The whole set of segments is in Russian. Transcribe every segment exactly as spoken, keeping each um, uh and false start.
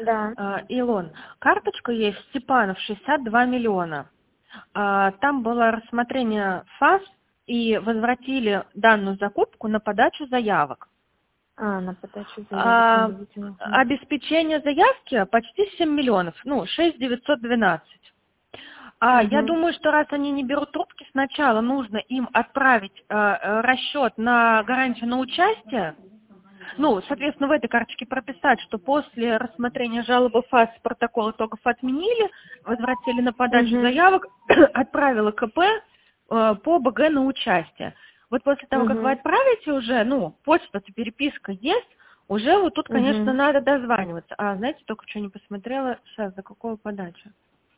Да. А, Илон, карточка есть Степанов шестьдесят два миллиона. А, Там было рассмотрение ФАС и возвратили данную закупку на подачу заявок. А, на подачу заявок не А, видела. Обеспечение заявки почти семь миллионов, ну, шесть девятьсот двенадцать. А я Угу. думаю, что раз они не берут трубки, сначала нужно им отправить э, расчет на гарантию на участие. Ну, соответственно, в этой карточке прописать, что после рассмотрения жалобы ФАС протокол итогов отменили, возвратили на подачу Угу. заявок, отправила КП э, по БГ на участие. Вот после того, как вы Угу. отправите уже, ну, почта, переписка есть, уже вот тут, конечно, Угу. надо дозваниваться. А, знаете, только что не посмотрела, сейчас, за какую подачу?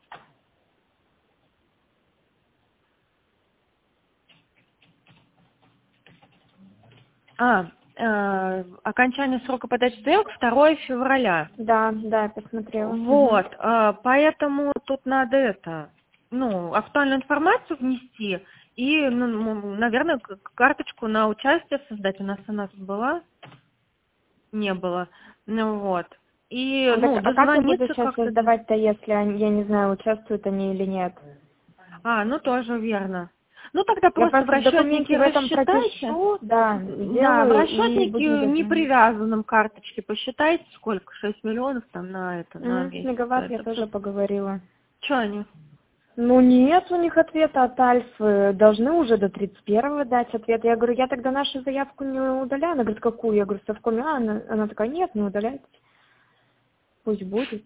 А, э, окончание срока подачи заявок второго февраля. Да, да, я посмотрела. Угу. Вот, э, поэтому тут надо это, ну, актуальную информацию внести и, ну, ну, наверное, к- карточку на участие создать. У нас она тут была? Не было. Ну вот. И, А, так, ну, а как я буду дозвониться сейчас как-то. до- создавать-то, если они, я не знаю, участвуют они или нет? А, ну тоже верно. Ну тогда Я просто в просто в документе расчетнике в этом рассчитайте. пропишу, да, Да, в сделаю и расчетнике будем не дозвонить. привязанном карточке посчитайте, сколько, шесть миллионов там на это, на М, С месяц. Мегаватт я Это тоже все. поговорила. Че они? Ну нет у них ответа от Альфы. Должны уже до тридцать первого дать ответ. Я говорю, я тогда нашу заявку не удаляю. Она говорит, какую? Я говорю, совкоме. А, она, она такая, нет, не удаляйте. Пусть будет.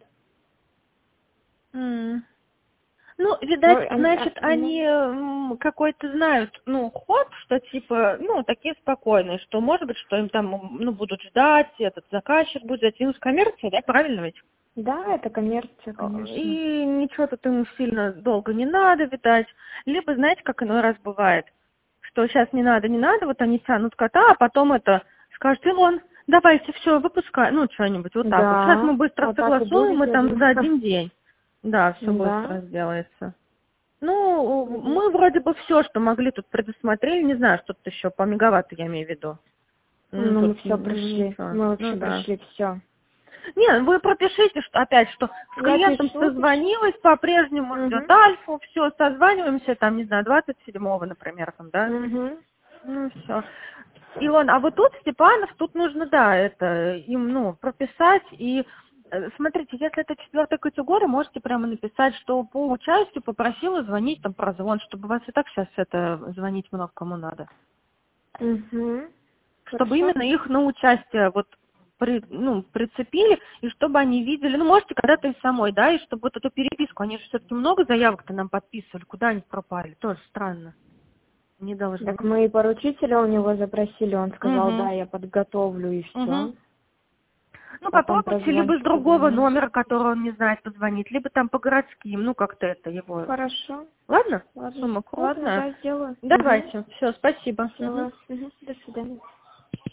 М. Ну, Ну, видать, они, а, значит, ну, они м, какой-то знают, ну, ход, что типа, ну, такие спокойные, что, может быть, что им там, м, ну, будут ждать, этот заказчик будет затянуть коммерция, да, правильно ведь? да, это коммерция, А, конечно. И ничего тут ему сильно долго не надо, видать. Либо, знаете, как иной раз бывает, что сейчас не надо, не надо, вот они тянут кота, а потом это скажут, Илон, давайте все, выпускай, ну, что-нибудь вот так вот. Сейчас мы Да, быстро а так и согласуем, будет, и я там за думаю. один день. Да, все Да. быстро сделается. Ну, Мгм. мы вроде бы все, что могли, тут предусмотрели, не знаю, что тут еще по мегаватту я имею в виду. Ну, Ну, мы тут все м, прошли. ничего, Мы ну вообще да. прошли все. Не, вы пропишите, что опять, что с Я клиентом пишу, пишу. созвонилась, по-прежнему ждет Угу. альфу, все, созваниваемся, там, не знаю, двадцать седьмого, например, там, да? Угу. Ну, все. Илон, а вот тут Степанов, тут нужно, да, это, им, ну, прописать и э, смотрите, если это четвертая категория, можете прямо написать, что по участию попросила звонить там прозвон, чтобы вас и так сейчас это звонить много кому надо. Угу. Чтобы Хорошо. именно их на участие вот при, ну, прицепили, и чтобы они видели, ну, можете когда-то и самой, да, и чтобы вот эту переписку, они же все-таки много заявок-то нам подписывали, куда они пропали, тоже странно, не должны. Так мы и поручителя у него запросили, он сказал, да, Угу, я подготовлю и угу. все. Ну, Потом попробуйте либо с прозвончик другого позвонить. номера, который он не знает, позвонить, либо там по городским, ну, как-то это его. Хорошо. Ладно? Ладно. Сумма Ладно, крупная. да, сделаю. Угу. Давайте. Все, спасибо. Мгм. Сделаю. Угу. До свидания.